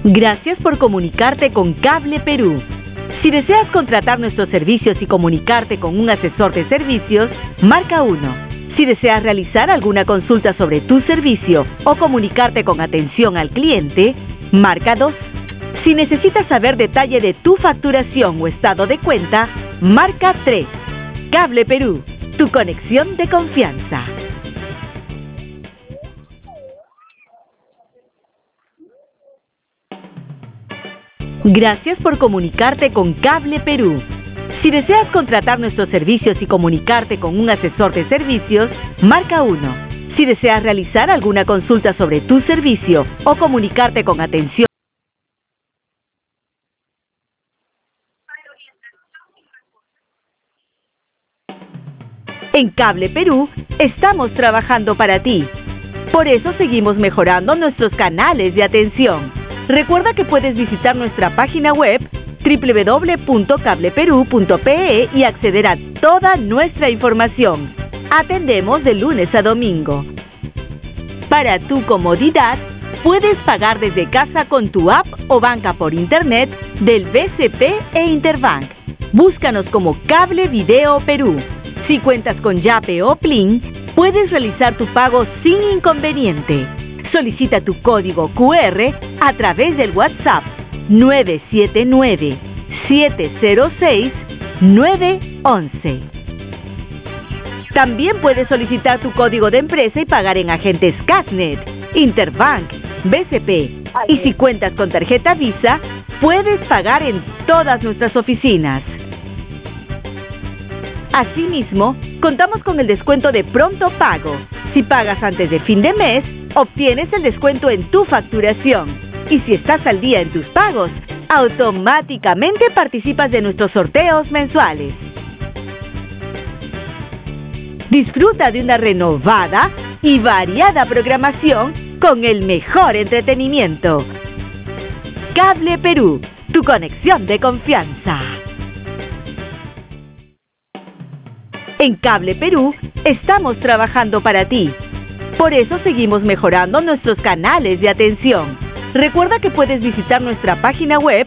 Gracias por comunicarte con Cable Perú. Si deseas contratar nuestros servicios y comunicarte con un asesor de servicios, marca 1. Si deseas realizar alguna consulta sobre tu servicio o comunicarte con atención al cliente, marca 2. Si necesitas saber detalle de tu facturación o estado de cuenta, marca 3. Cable Perú, tu conexión de confianza. Gracias por comunicarte con Cable Perú. Si deseas contratar nuestros servicios y comunicarte con un asesor de servicios, marca 1. Si deseas realizar alguna consulta sobre tu servicio o comunicarte con atención. En Cable Perú estamos trabajando para ti. Por eso seguimos mejorando nuestros canales de atención. Recuerda que puedes visitar nuestra página web www.cableperu.pe y acceder a toda nuestra información. Atendemos de lunes a domingo. Para tu comodidad, puedes pagar desde casa con tu app o banca por internet del BCP e Interbank. Búscanos como Cable Video Perú. Si cuentas con Yape o Plin, puedes realizar tu pago sin inconveniente. Solicita tu código QR a través del WhatsApp 979-706-911. También puedes solicitar tu código de empresa y pagar en agentes Casnet, Interbank, BCP. Y si cuentas con tarjeta Visa, puedes pagar en todas nuestras oficinas. Asimismo, contamos con el descuento de pronto pago. Si pagas antes de fin de mes, obtienes el descuento en tu facturación. Y si estás al día en tus pagos, automáticamente participas de nuestros sorteos mensuales. Disfruta de una renovada y variada programación con el mejor entretenimiento. Cable Perú, tu conexión de confianza. En Cable Perú estamos trabajando para ti. Por eso seguimos mejorando nuestros canales de atención. Recuerda que puedes visitar nuestra página web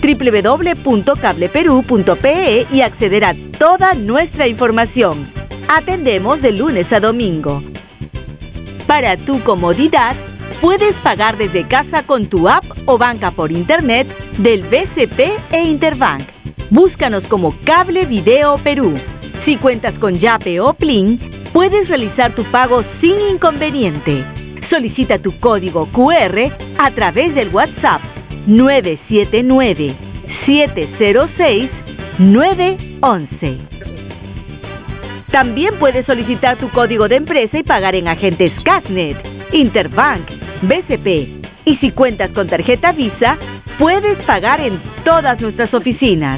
www.cableperu.pe y acceder a toda nuestra información. Atendemos de lunes a domingo. Para tu comodidad, puedes pagar desde casa con tu app o banca por internet del BCP e Interbank. Búscanos como Cable Video Perú. Si cuentas con Yape o Plin, puedes realizar tu pago sin inconveniente. Solicita tu código QR a través del WhatsApp 979-706-911. También puedes solicitar tu código de empresa y pagar en agentes Casnet, Interbank, BCP. Y si cuentas con tarjeta Visa, puedes pagar en todas nuestras oficinas.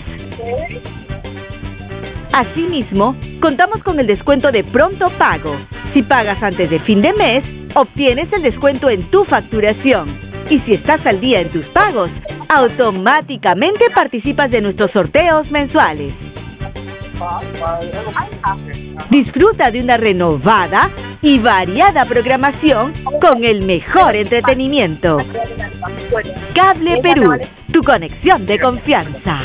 Asimismo, contamos con el descuento de pronto pago. Si pagas antes de fin de mes, obtienes el descuento en tu facturación. Y si estás al día en tus pagos, automáticamente participas de nuestros sorteos mensuales. Disfruta de una renovada y variada programación con el mejor entretenimiento. Cable Perú, tu conexión de confianza.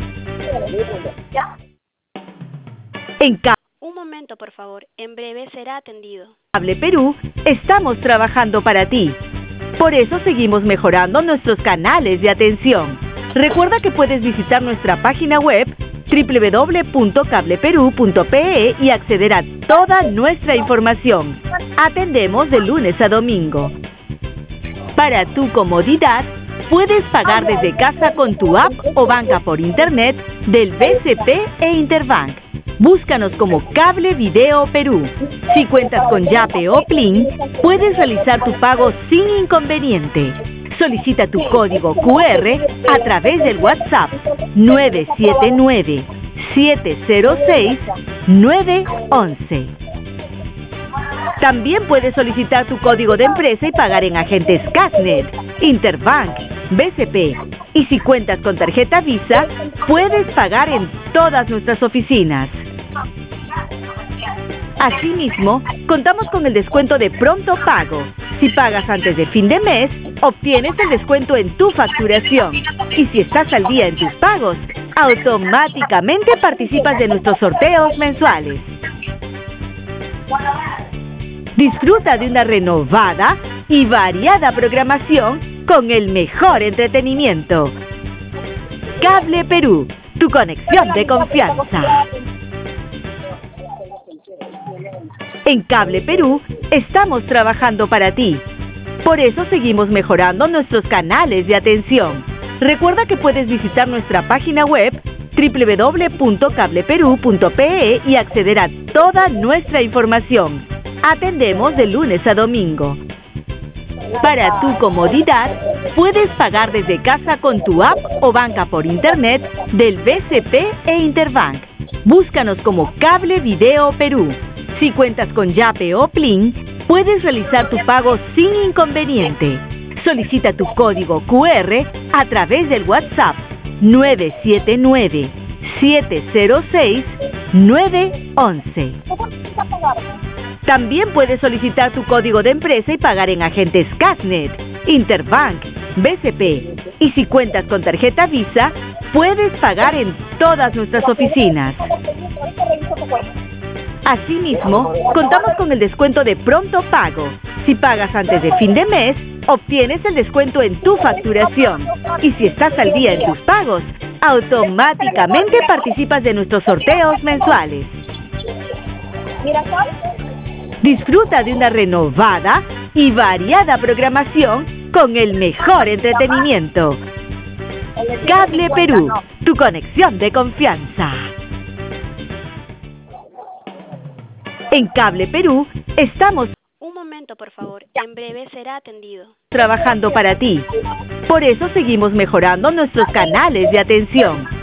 Un momento, por favor. En breve será atendido. Cable Perú estamos trabajando para ti. Por eso seguimos mejorando nuestros canales de atención. Recuerda que puedes visitar nuestra página web www.cableperu.pe y acceder a toda nuestra información. Atendemos de lunes a domingo. Para tu comodidad, puedes pagar desde casa con tu app o banca por internet del BCP e Interbank. Búscanos como Cable Video Perú. Si cuentas con Yape o Plin, puedes realizar tu pago sin inconveniente. Solicita tu código QR a través del WhatsApp 979-706-911. También puedes solicitar tu código de empresa y pagar en agentes Casnet, Interbank, BCP. Y si cuentas con tarjeta Visa, puedes pagar en todas nuestras oficinas. Asimismo, contamos con el descuento de pronto pago. Si pagas antes de fin de mes, obtienes el descuento en tu facturación. Y si estás al día en tus pagos, automáticamente participas de nuestros sorteos mensuales. Disfruta de una renovada y variada programación con el mejor entretenimiento. Cable Perú, tu conexión de confianza. En Cable Perú estamos trabajando para ti. Por eso seguimos mejorando nuestros canales de atención. Recuerda que puedes visitar nuestra página web www.cableperu.pe y acceder a toda nuestra información. Atendemos de lunes a domingo. Para tu comodidad, puedes pagar desde casa con tu app o banca por internet del BCP e Interbank. Búscanos como Cable Video Perú. Si cuentas con Yape o Plin, puedes realizar tu pago sin inconveniente. Solicita tu código QR a través del WhatsApp 979-706-911. También puedes solicitar tu código de empresa y pagar en agentes Casnet, Interbank, BCP. Y si cuentas con tarjeta Visa, puedes pagar en todas nuestras oficinas. Asimismo, contamos con el descuento de pronto pago. Si pagas antes de fin de mes, obtienes el descuento en tu facturación. Y si estás al día en tus pagos, automáticamente participas de nuestros sorteos mensuales. Disfruta de una renovada y variada programación con el mejor entretenimiento. Cable Perú, tu conexión de confianza. En Cable Perú estamos Un momento, por favor. En breve será atendido. trabajando para ti. Por eso seguimos mejorando nuestros canales de atención.